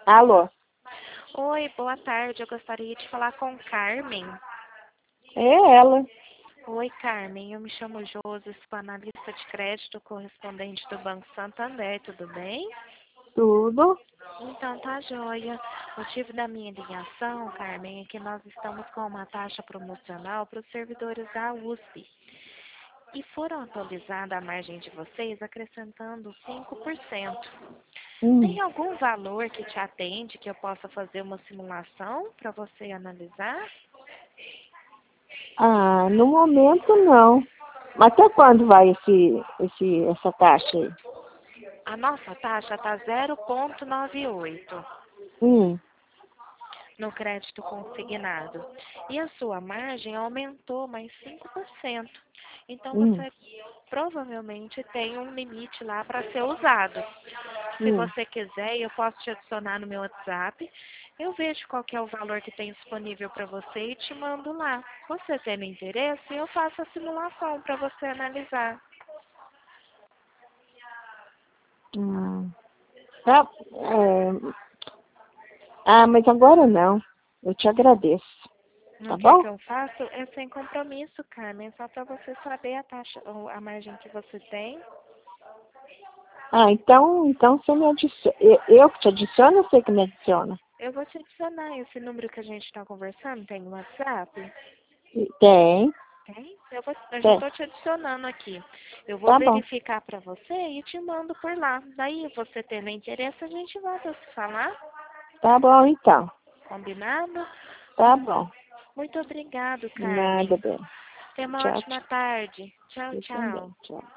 Alô? Oi, boa tarde. Eu gostaria de falar com Carmen. É ela. Oi, Carmen. Eu me chamo Josi, sou analista de crédito correspondente do Banco Santander. Tudo bem? Tudo? Então tá joia. O motivo da minha ligação, Carmen, é que nós estamos com uma taxa promocional para os servidores da USP. E foram atualizada a margem de vocês acrescentando 5%. Hum. Tem algum valor que te atende que eu possa fazer uma simulação para você analisar? Ah, no momento não. Mas até quando vai essa taxa aí? A nossa taxa está 0,98 Hum. no crédito consignado. E a sua margem aumentou mais 5%. Então Hum. você provavelmente tem um limite lá para ser usado. Se Hum. você quiser, eu posso te adicionar no meu WhatsApp. Eu vejo qual que é o valor que tem disponível para você e te mando lá. Você tendo interesse, eu faço a simulação para você analisar. Ah, tá. Mas agora não. Eu te agradeço. Tá Não quer bom? que eu faça? É sem compromisso, Carmen. Só para você saber a taxa, ou a margem que você tem. Então você me adiciona. Eu que te adiciono ou você que me adiciona? Eu vou te adicionar esse número que a gente está conversando. Tem no WhatsApp? Tem. Tem? Eu já Tem. estou te adicionando aqui. Eu vou Tá bom. verificar para você e te mando por lá. Daí, você tendo interesse, a gente volta a se falar. Tá bom, então. Combinado? Tá bom. Muito obrigado, Nada, Carmen. bem. Tenha uma Tchau, ótima tchau. tarde. Tchau, Você também. tchau. Tchau.